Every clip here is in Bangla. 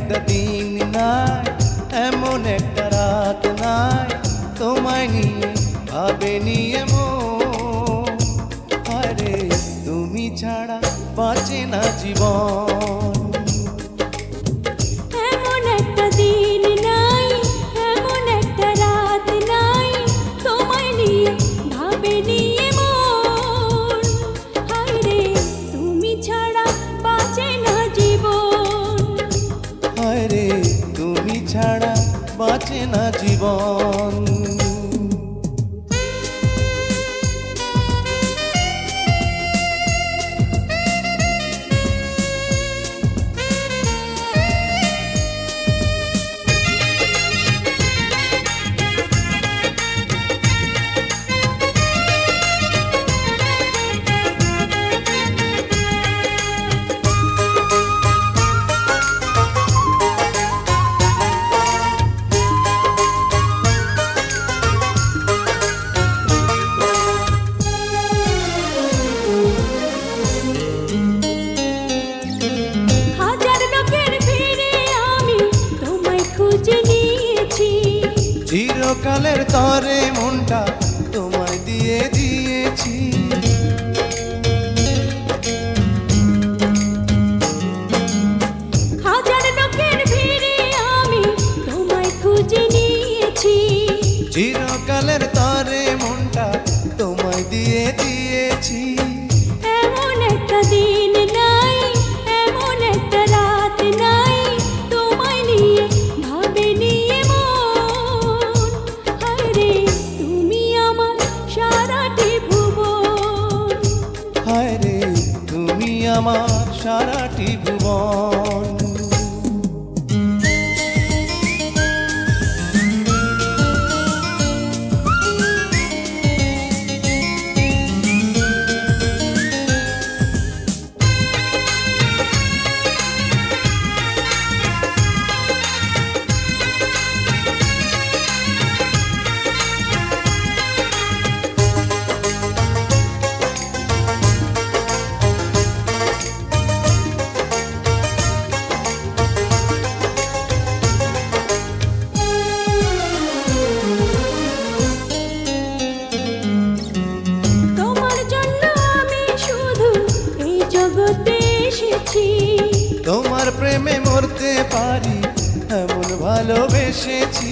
একটা দিন নাই, এমন একটা রাত নাই, তোমায় নিয়ে ভাবে নিয়ে মন। আরে তুমি ছাড়া বাঁচে না জীবন। এমন একটা দিন নাই, এমন একটা রাত নাই, তোমায় নিয়ে ভাবে নিয়ে মন। হায়রে তুমি ছাড়া বাঁচে না জীবন। আরে তুমি ছাড়া বাঁচে না জীবন। চিরকালের তরে মনটা তোমায় দিয়ে দিয়েছি। হাজার লোকের ভিড়ে আমি তোমায় খুঁজে নিয়েছি। চিরকালের তরে মনটা তোমায় দিয়ে দিয়েছি। এমন একটা দিন নাই, এমন একটা রাত নাই, তোমায় নিয়ে ভাবে নিয়ে মন। হায়রে তুমি আমার সারাটি ভুবন। হায়রে তুমি আমার সারাটি ভুবন। তোমার প্রেমে মরতে পারি এমন ভালোবেসেছি।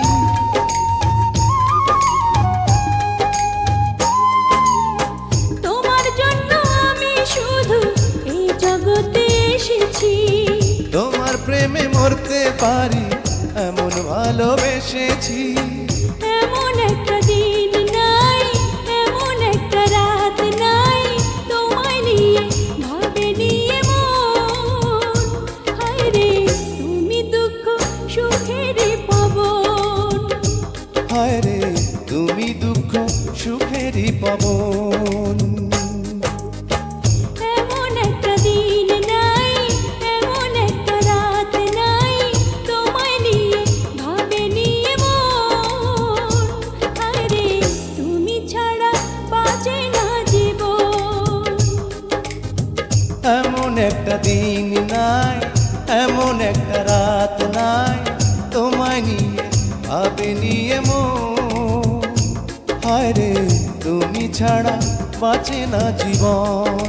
তোমার জন্য আমি শুধু এই জগতে এসেছি। তোমার প্রেমে মরতে পারি এমন ভালোবেসেছি। এমন একটা দিন নাই, এমন একটা রাত নাই, তোমায় নিয়ে ভাবে নিয়ে মন। হায়রে তুমি দুঃখ সুখেরই পাবন। হায়রে তুমি দুঃখ সুখেরই পাবন। এমন একটা দিন নাই, এমন একটা রাত নাই, তোমায় নিয়ে ভাবে নিয়ে মন। হায়রে তুমি ছাড়া বাঁচে না জীবন। এমন একটা দিন নাই, এমন একটা রাত নাই, তোমায় নিয়ে ভাবে নিয়ে মন। হায়রে তুমি ছাড়া বাঁচে না জীবন।